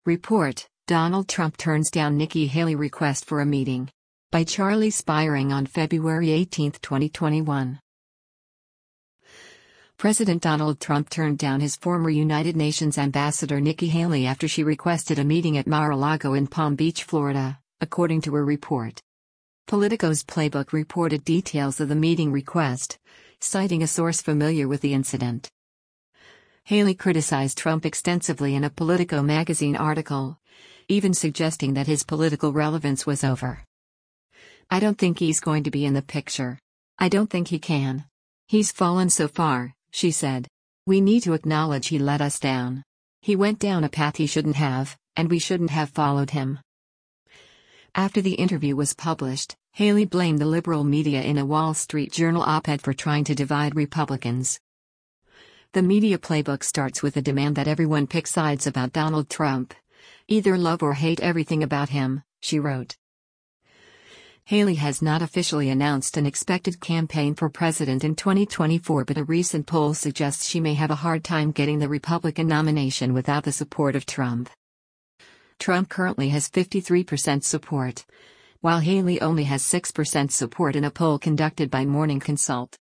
Report: Donald Trump turns down Nikki Haley request for a meeting. By Charlie Spiring on February 18, 2021. President Donald Trump turned down his former United Nations ambassador Nikki Haley after she requested a meeting at Mar-a-Lago in Palm Beach, Florida, according to a report. Politico's Playbook reported details of the meeting request, citing a source familiar with the incident. Haley criticized Trump extensively in a Politico magazine article, even suggesting that his political relevance was over. "I don't think he's going to be in the picture. I don't think he can. He's fallen so far," she said. "We need to acknowledge he let us down. He went down a path he shouldn't have, and we shouldn't have followed him." After the interview was published, Haley blamed the liberal media in a Wall Street Journal op-ed for trying to divide Republicans. The media playbook starts with the demand that everyone pick sides about Donald Trump. "Either love or hate everything about him," she wrote. Haley has not officially announced an expected campaign for president in 2024, but a recent poll suggests she may have a hard time getting the Republican nomination without the support of Trump. Trump currently has 53% support, while Haley only has 6% support in a poll conducted by Morning Consult.